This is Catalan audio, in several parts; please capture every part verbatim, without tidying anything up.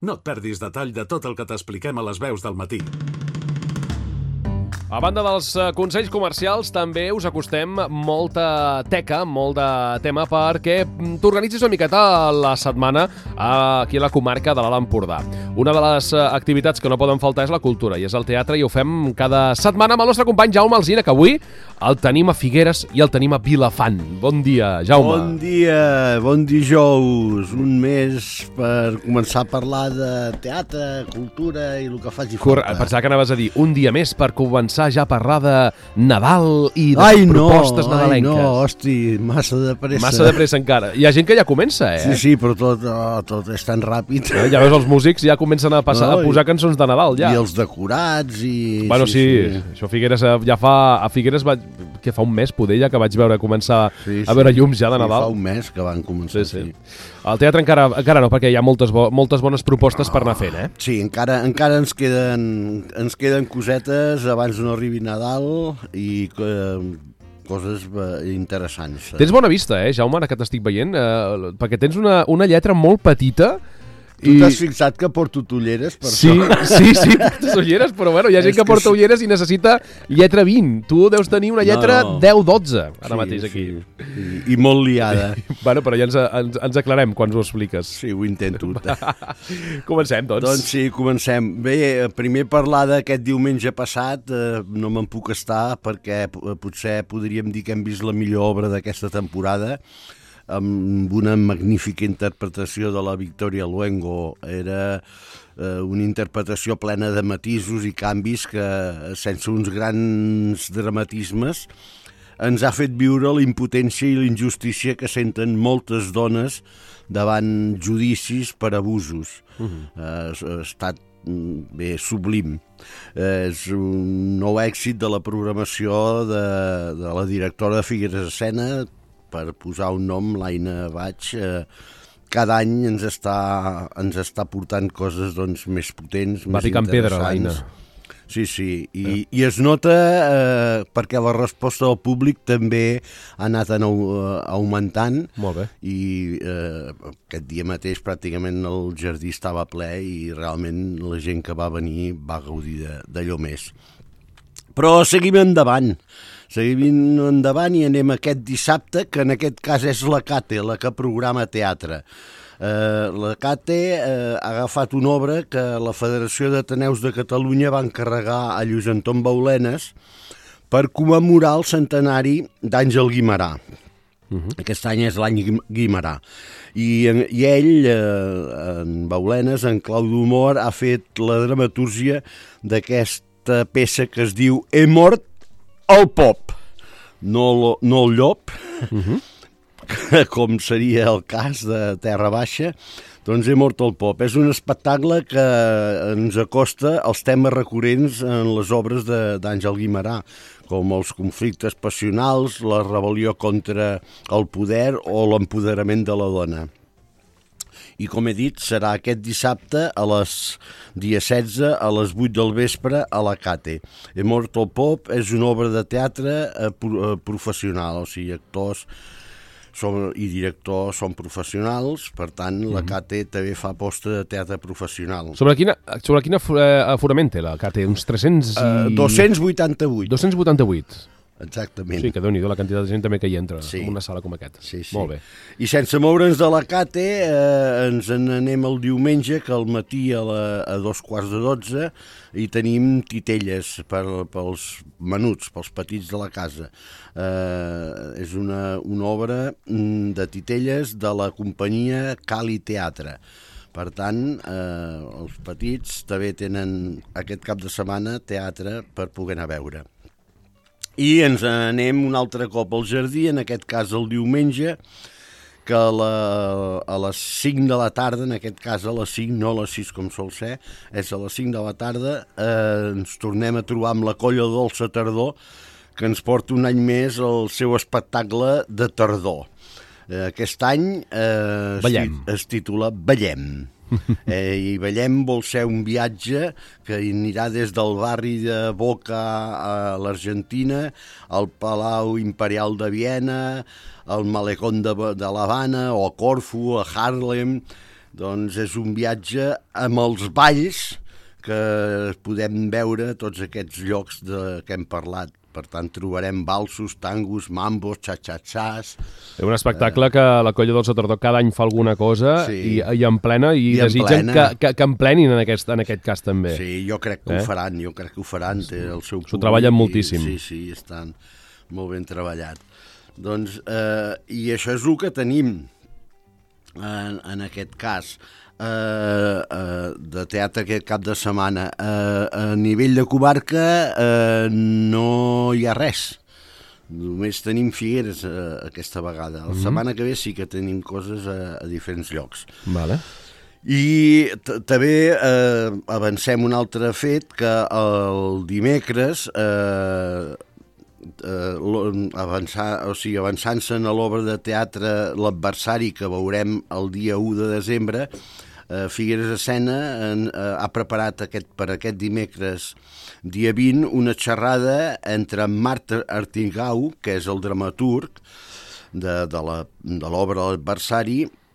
No et perdis detall de tot el que t'expliquem a les veus del matí. A banda dels consells comercials, també us acostem molta teca, molt de tema, perquè t'organitzis una miqueta la setmana aquí a la comarca de l'Alt Empordà. Una de les activitats que no poden faltar és la cultura, i és el teatre, i ho fem cada setmana amb el nostre company Jaume Alsina, que avui el tenim a Figueres i el tenim a Vilafant. Bon dia, Jaume. Bon dia, bon dijous. Un mes per començar a parlar de teatre, cultura i el que faci falta. Corre, pensava que anaves a dir un dia més per començar ja a parlar de Nadal i de ai, propostes no, nadalenques. Ai, no, hosti, massa de pressa. Massa de pressa encara. Hi ha gent que ja comença, eh? Sí, sí, però tot, oh, tot és tan ràpid. Eh, ja veus, els músics ja comencen a, passar, no, a posar cançons de Nadal, ja. I els decorats i... Bueno, sí, sí, sí. Això a Figueres ja fa... A Figueres va, que fa un mes, poder, ja que vaig veure començar sí, sí. a veure llums ja de Nadal. Sí, fa un mes que van començar, sí. sí. sí. Al teatre encara, encara no, perquè hi ha moltes, bo, moltes bones propostes oh, per anar fent, eh? Sí, encara, encara ens, queden, ens queden cosetes abans no arribi Nadal i eh, coses interessants. Tens bona vista, eh, Jaume, ara que t'estic veient, eh, perquè tens una, una lletra molt petita. Tu I... t'has fixat que porto ulleres per sí, això? Sí, sí, portes ulleres, però bueno, hi ha gent que, que porta sí. ulleres i necessita lletra vint. Tu deus tenir una lletra no, no. deu dotze ara sí, mateix aquí. Sí. I, I molt liada. Bueno, però ja ens, ens, ens aclarem quan ho expliques. Sí, ho intento. Comencem, doncs. Doncs sí, comencem. Bé, primer parlar d'aquest diumenge passat, eh, no me'n puc estar perquè potser podríem dir que hem vist la millor obra d'aquesta temporada, amb una magnífica interpretació de la Victoria Luengo. Era eh, una interpretació plena de matisos i canvis que, sense uns grans dramatismes, ens ha fet viure la impotència i la injustícia que senten moltes dones davant judicis per abusos. Uh-huh. eh, ha estat bé, sublim. Eh, és un nou èxit de la programació de, de la directora de Figueres Escena, per posar un nom, l'Aina Baig. Eh, cada any ens està, ens està portant coses doncs, més potents, Va més picant pedra, l'Aina. Sí, sí, I, eh. i es nota eh, perquè la resposta del públic també ha anat en, uh, augmentant. Molt bé. I eh, aquest dia mateix pràcticament el jardí estava ple i realment la gent que va venir va gaudir d'allò més. Però seguim endavant. Seguim endavant i anem aquest dissabte, que en aquest cas és la Cate, la que programa teatre. Eh, la Cate eh, ha agafat una obra que la Federació d'Ateneus de Catalunya va encarregar a Lluís Anton Baulenes per commemorar el centenari d'Àngel Guimerà. Uh-huh. Aquest any és l'any Guimerà. I, i ell, eh, en Baulenes, en clau d'humor, ha fet la dramatúrgia d'aquesta peça que es diu He mort el pop, no, lo, no el llop, uh-huh. com seria el cas de Terra Baixa. Doncs He mort el pop. És un espectacle que ens acosta als temes recurrents en les obres d'Àngel Guimerà, com els conflictes passionals, la rebel·lió contra el poder o l'empoderament de la dona. I com he dit, serà aquest dissabte a les dia setze a les vuit del vespre a la Cate. He mort el pop és una obra de teatre eh, professional, o sigui, actors som, i directors són professionals, per tant la Cate també fa aposta de teatre professional. Sobre quina, sobre quin aforament té la Cate? Uns tres-cents i... Uh, dos-cents vuitanta-vuit. dos-cents vuitanta-vuit. Exactament. Sí, que Déu-n'hi-do la quantitat de gent també que hi entra sí. en una sala com aquesta. Sí, sí. Molt bé. I sense moure'ns de la Cate, eh, ens n'anem el diumenge, que al matí a, la, a dos quarts de dotze hi tenim titelles per, pels menuts, pels petits de la casa. Eh, és una, una obra de titelles de la companyia Cali Teatre. Per tant, eh, els petits també tenen aquest cap de setmana teatre per poder anar a veure. I ens anem un altre cop al jardí, en aquest cas el diumenge, que a, la, a les cinc de la tarda, en aquest cas a les cinc, no a les sis com sol ser, és a les cinc de la tarda, eh, ens tornem a trobar amb la Colla Dolça Tardor, que ens porta un any més el seu espectacle de tardor. Eh, aquest any eh, es, es titula Ballem. Eh, I Ballem vol ser un viatge que anirà des del barri de Boca a l'Argentina, al Palau Imperial de Viena, al Malecón de, de l'Havana o a Corfú, a Harlem. Doncs és un viatge amb els balls que podem veure tots aquests llocs de, que hem parlat. Per tant, trobarem valsos, tangos, mambos, xa-xa-xàs... És un espectacle eh... que la Colla del Sotordó cada any fa alguna cosa sí. i, i en plena, i, I desitgen plena. Que, que, que en plenin en aquest, en aquest cas també. Sí, jo crec que eh? ho faran, jo crec que ho faran, té el seu públic. S'ho treballen moltíssim. I, sí, sí, estan molt ben treballat. Doncs, eh, i això és el que tenim en, en aquest cas. Uh, uh, de teatre aquest cap de setmana. Uh, a nivell de comarca uh, no hi ha res. Només tenim Figueres uh, aquesta vegada. La mm-hmm. setmana que ve sí que tenim coses a, a diferents llocs. Vale. I també uh, avancem un altre fet, que el dimecres uh, uh, avançar, o sigui, avançant-se a l'obra de teatre L'adversari, que veurem el dia u de desembre, Figueres Escena en, eh, ha preparat aquest, per aquest dimecres dia vint una xerrada entre Marc Artigau, que és el dramaturg de, de l'obra L'adversari,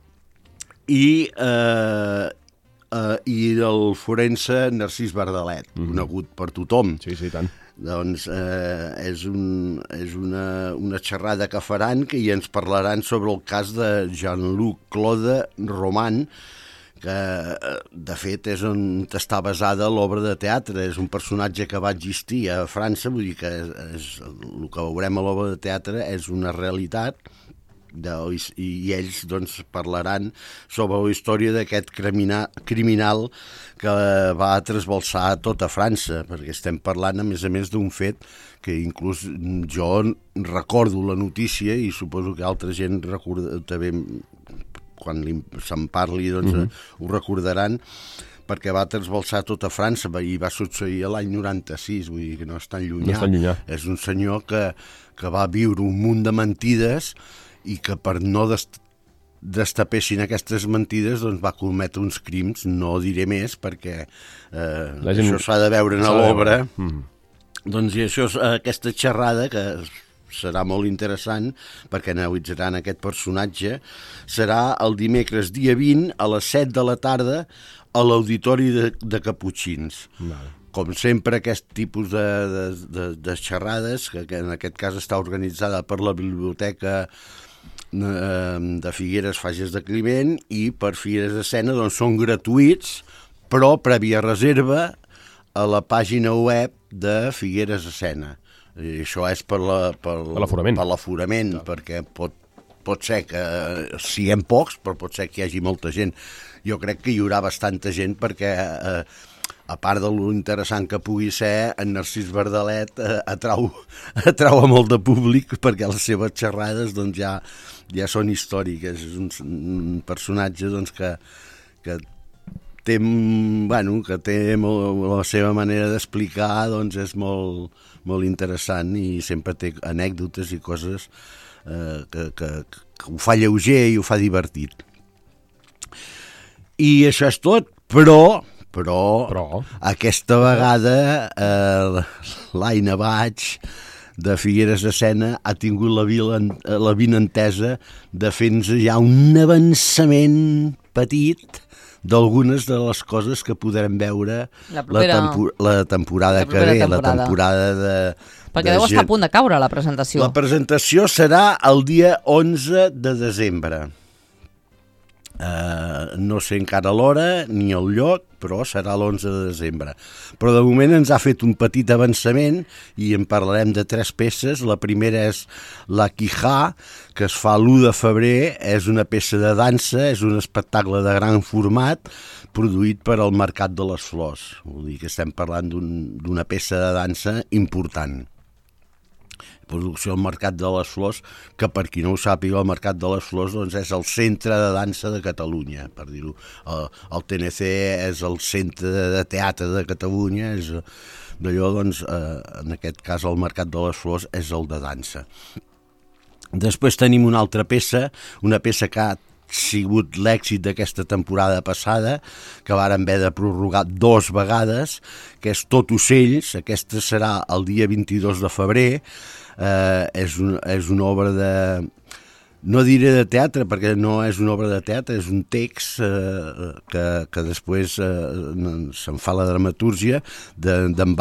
i, eh, eh, i el forense Narcís Bardalet, mm-hmm. conegut per tothom. Sí, sí, tant. Doncs eh, és, un, és una, una xerrada que faran, que i ens parlaran sobre el cas de Jean-Luc Claude Roman, que de fet és on està basada l'obra de teatre, és un personatge que va existir a França, vull dir que és, és, el que veurem a l'obra de teatre és una realitat, de, i, i ells doncs, parlaran sobre la història d'aquest criminal, criminal que va trasbalsar tota França, perquè estem parlant a més a més d'un fet que inclús jo recordo la notícia i suposo que altra gent recorda, també quan se'n parli doncs, mm-hmm. ho recordaran, perquè va trasbalsar tota França i va succeir l'any noranta-sis, vull dir que no és tan llunyà. No és tan llunyà. És un senyor que, que va viure un munt de mentides i que per no dest destapessin aquestes mentides doncs va cometre uns crims, no diré més perquè eh, gent... això s'ha de veure en l'obra. Mm. Doncs i això és aquesta xerrada que serà molt interessant perquè analitzaran aquest personatge. Serà el dimecres dia vint a les set de la tarda a l'Auditori de, de Caputxins. Vale. Com sempre, aquest tipus de, de, de, de xerrades, que, que en aquest cas està organitzada per la Biblioteca de Figueres Fages de Climent i per Figueres Escena, doncs són gratuïts, però prèvia reserva a la pàgina web de Figueres Escena. I això és per l'aforament, la, per per perquè pot, pot ser que siguem pocs, però pot ser que hi hagi molta gent. Jo crec que hi haurà bastanta gent perquè, eh, a part de lo interessant que pugui ser, en Narcís Bardalet eh, atrau, atrau a molt de públic perquè les seves xerrades doncs, ja, ja són històriques. És un, un personatge doncs, que, que té, bueno, que té molt, la seva manera d'explicar doncs és molt, molt interessant i sempre té anècdotes i coses eh, que, que, que ho fa lleuger i ho fa divertit. I això és tot, però, però, però... aquesta vegada eh, l'Aina Baig de Figueres Escena ha tingut la, la vinentesa de fer-nos ja un avançament petit d'algunes de les coses que podrem veure la, propera, la, tempo la temporada la que ve, temporada. la temporada de... Perquè de deu estar a punt de caure la presentació. La presentació serà el dia onze de desembre. Uh, no sé encara l'hora ni el lloc, però serà l'onze de desembre. Però de moment ens ha fet un petit avançament i en parlarem de tres peces. La primera és La Quijá, que es fa l'u de febrer, és una peça de dansa, és un espectacle de gran format produït per al Mercat de les Flors. Vull dir que estem parlant d'una un, peça de dansa important. Producció al Mercat de les Flors, que per qui no ho sàpiga, el Mercat de les Flors doncs, és el centre de dansa de Catalunya, per dir-ho. El, el T N C és el centre de teatre de Catalunya, és d'allò, doncs, eh, en aquest cas el Mercat de les Flors és el de dansa. Després tenim una altra peça, una peça que ha sigut l'èxit d'aquesta temporada passada, que varen haver de prorrogar dos vegades, que és Tot ocells. Aquesta serà el dia vint-i-dos de febrer. Eh, és, un, és una obra de, no diré de teatre, perquè no és una obra de teatre, és un text eh, que, que després eh, se'n fa la dramatúrgia d'en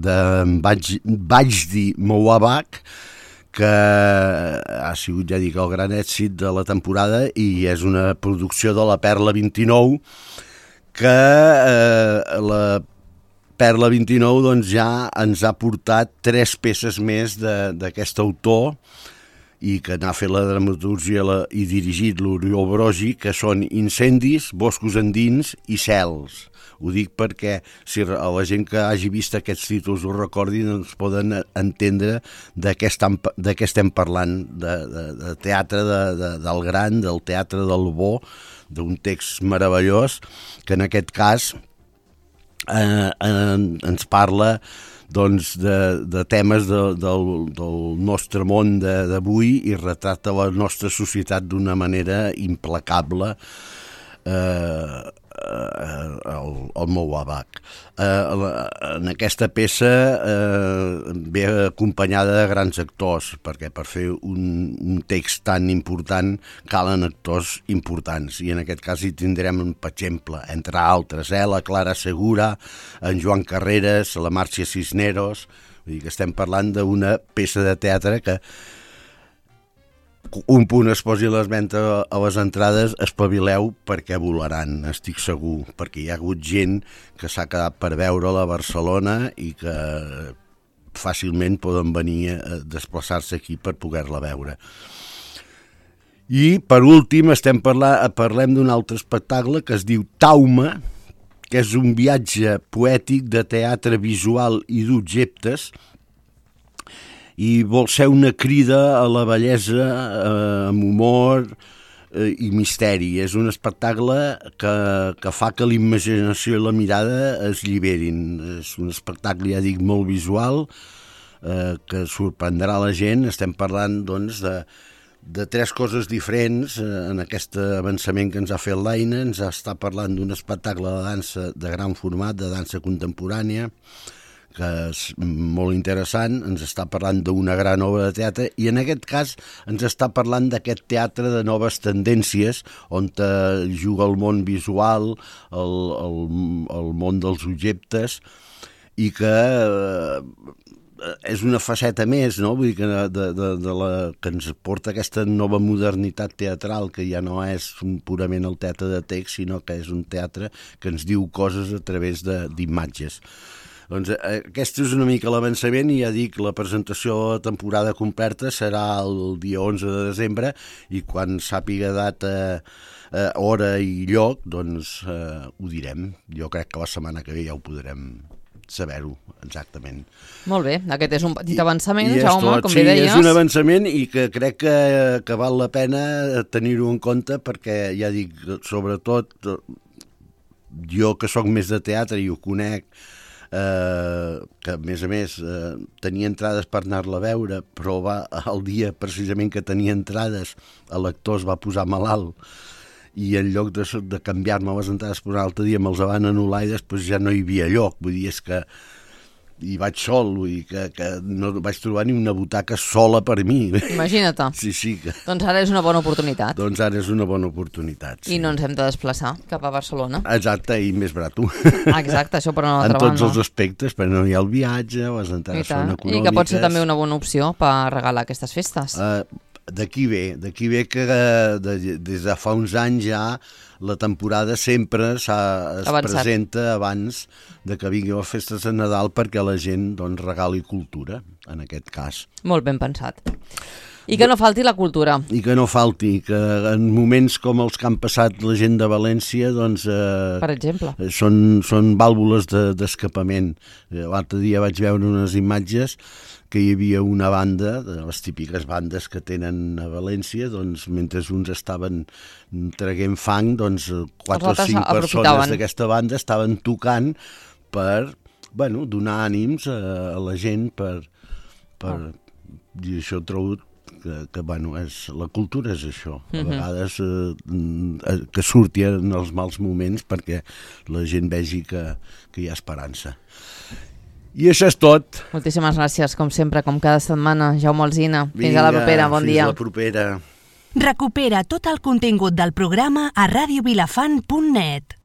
Vajdi Mouabak, que ha sigut, ja dic, el gran èxit de la temporada i és una producció de la Perla vint-i-nou, que eh, la Perla vint-i-nou doncs, ja ens ha portat tres peces més d'aquest autor i que n'ha fet la dramatúrgia la, i dirigit l'Oriol Brogi, que són Incendis, Boscos endins i Cels. Ho dic perquè si la gent que hagi vist aquests títols ho recordi, doncs poden entendre de què estem, de què estem parlant, de, de, de teatre de, de, del gran, del teatre del bo, d'un text meravellós, que en aquest cas eh, en, ens parla doncs, de, de temes de, del, del nostre món d'avui i retrata la nostra societat d'una manera implacable, eh, el, el Mouabak. Eh, en aquesta peça eh, ve acompanyada de grans actors, perquè per fer un, un text tan important calen actors importants, i en aquest cas hi tindrem, per exemple, entre altres, eh, la Clara Segura, en Joan Carreras, la Màrcia Cisneros. Vull dir que estem parlant d'una peça de teatre que un punt es posi l'esmenta a les entrades, espavileu perquè volaran, estic segur, perquè hi ha hagut gent que s'ha quedat per veure-la a Barcelona i que fàcilment poden venir a desplaçar-se aquí per poder-la veure. I per últim estem parlant, parlem d'un altre espectacle que es diu Tauma, que és un viatge poètic de teatre visual i d'objectes, i vol ser una crida a la bellesa eh, amb humor eh, i misteri. És un espectacle que, que fa que l'imaginació i la mirada es lliberin. És un espectacle, ja dic, molt visual, eh, que sorprendrà la gent. Estem parlant, doncs, de, de tres coses diferents eh, en aquest avançament que ens ha fet l'Aina. Ens està parlant d'un espectacle de dansa de gran format, de dansa contemporània, que és molt interessant, ens està parlant d'una gran obra de teatre i en aquest cas ens està parlant d'aquest teatre de noves tendències on juga el món visual, el, el, el món dels objectes i que eh, és una faceta més, no? Vull dir que, de, de, de la, que ens porta aquesta nova modernitat teatral que ja no és purament el teatre de text sinó que és un teatre que ens diu coses a través d'imatges. Doncs aquest és una mica l'avançament i ja dic, la presentació de la temporada completa serà el dia onze de desembre i quan sàpiga data, eh, hora i lloc, doncs eh, ho direm. Jo crec que la setmana que ve ja ho podrem saber-ho exactament. Molt bé, aquest és un petit avançament, I, i Jaume, tot, com sí, bé deies. És un avançament i que crec que, que val la pena tenir-ho en compte perquè, ja dic, sobretot jo que sóc més de teatre i ho conec, Eh, que a més a més eh, tenia entrades per anar-la a veure, però va, el dia precisament que tenia entrades l'actor es va posar malalt i en lloc de, de canviar-me les entrades per un altre dia me'ls van anul·lar i després ja no hi havia lloc, vull dir, és que i vaig sol, vull dir que, que no vaig trobar ni una butaca sola per mi. Imagina't. Sí, sí. Que... Doncs ara és una bona oportunitat. Doncs ara és una bona oportunitat, sí. I no ens hem de desplaçar cap a Barcelona. Exacte, i més barat. Exacte, això per una altra banda. En tots banda. els aspectes, però no hi ha el viatge, les entrades són econòmiques. I que pot ser també una bona opció per regalar aquestes festes. Uh, d'aquí ve, d'aquí ve que de, des de fa uns anys ja la temporada sempre es Avançat. presenta abans de que vinguin les festes de Nadal perquè la gent doncs, regali cultura, en aquest cas. Molt ben pensat. I que no falti la cultura. I que no falti, que en moments com els que han passat la gent de València, doncs... Eh, per exemple. Són, són vàlvules d'escapament. De, L'altre dia vaig veure unes imatges que hi havia una banda, de les típiques bandes que tenen a València, doncs mentre uns estaven traguent fang, doncs quatre o cinc persones d'aquesta banda estaven tocant per, bueno, donar ànims a, a la gent per... per oh. I això trobo que, que bueno, és, la cultura és això. A uh-huh. vegades eh, que surti en els mals moments perquè la gent vegi que, que hi ha esperança. I això és tot. Moltíssimes gràcies, com sempre, com cada setmana. Jaume Alsina. Fins a la propera, bon dia. Fins a la propera. Recupera tot el contingut del programa a radio vilafant punt net.